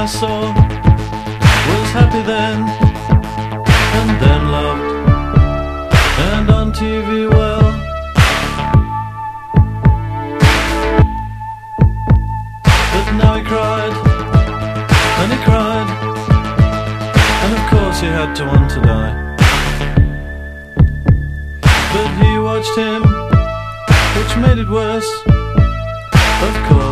I saw was happy then, and then loved, and on TV, well, but now he cried, and he cried, and of course he had to want to die. But he watched him, which made it worse, of course.